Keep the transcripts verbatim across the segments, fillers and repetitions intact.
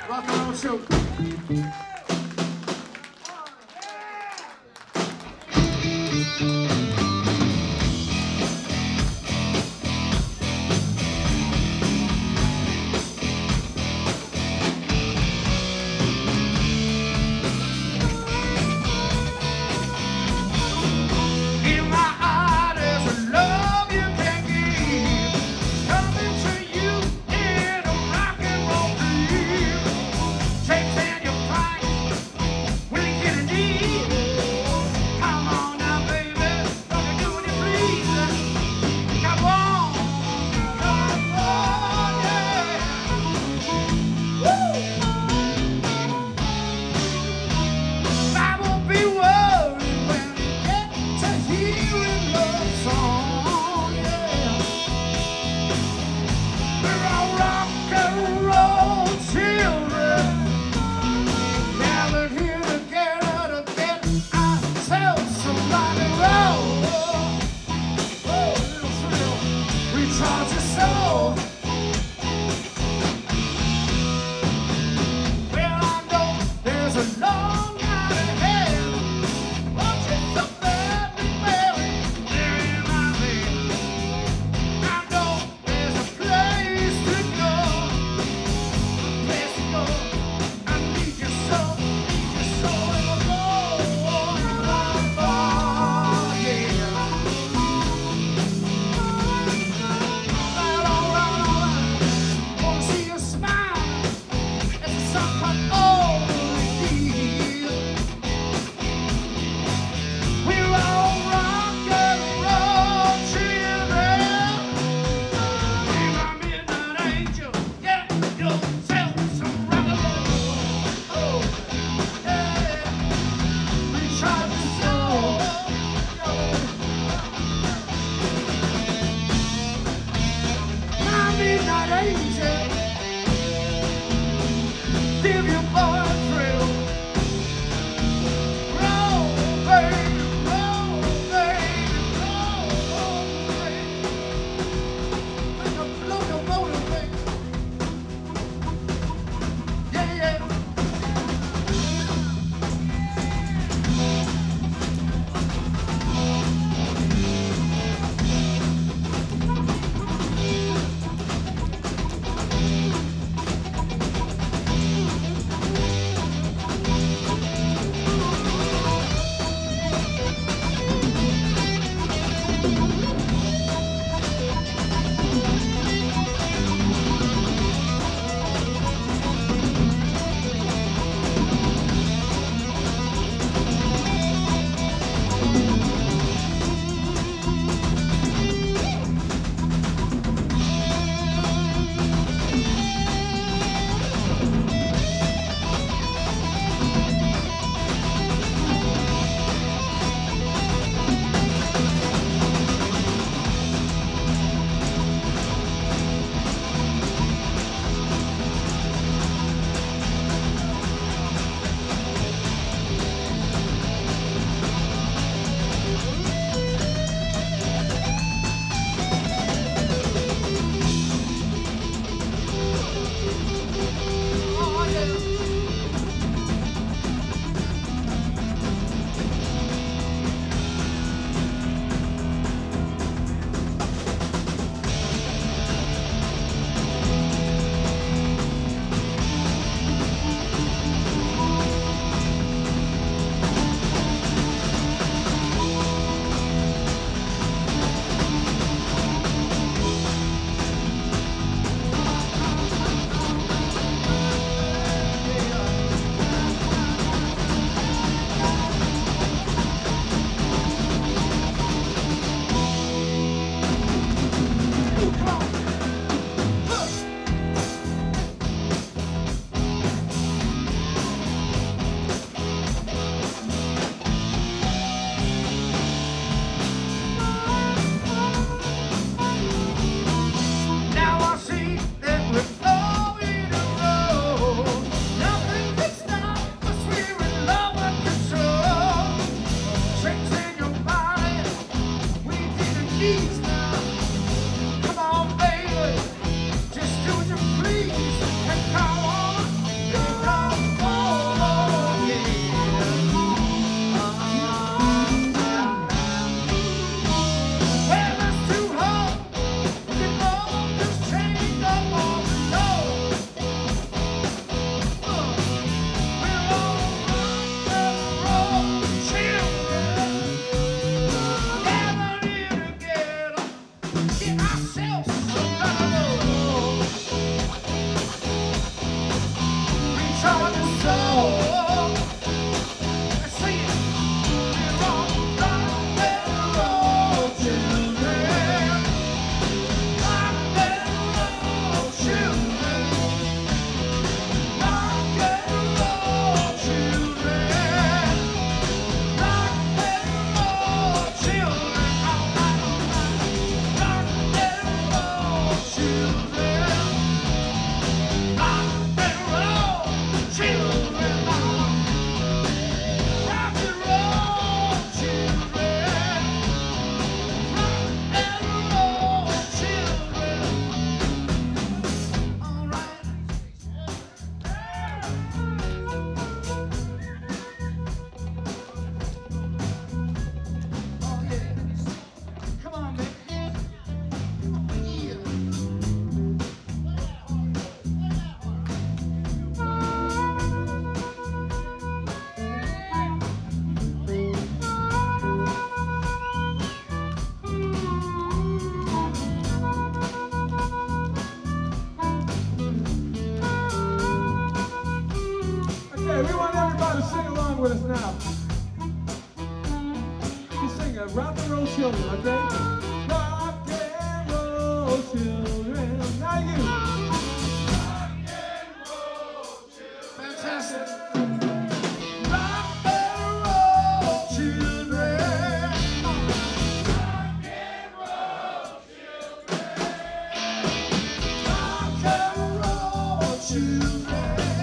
Rock and roll show. In my heart is a love you can give, coming to you in a rock and roll dream. Takes in your pride, Okay, we want everybody to sing along with us now. You sing it, rock and roll children, okay? Rock and roll children. Now you. Rock and roll children. Fantastic. Rock and roll children. Rock and roll children. Rock and roll children.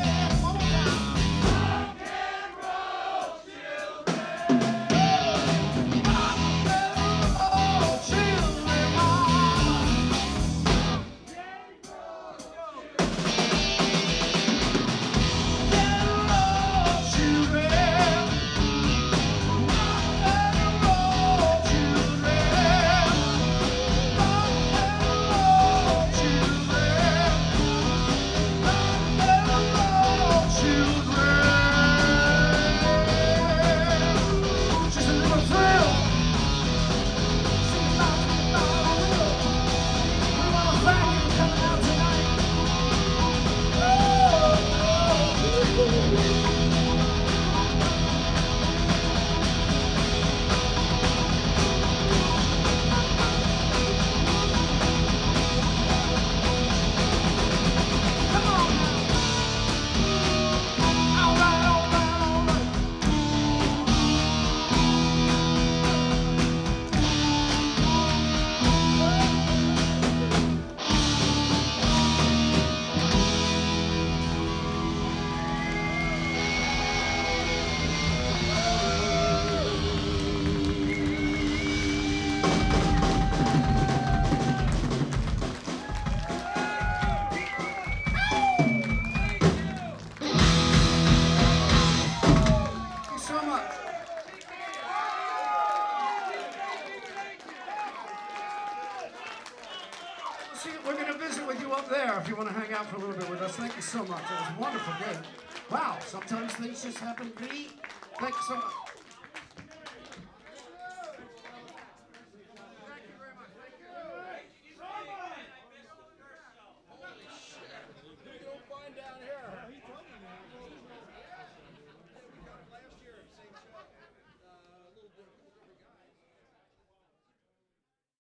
See, we're going to visit with you up there if you want to hang out for a little bit with us. Thank you so much. It was a wonderful day. Wow, sometimes things just happen to be. Thank you so much.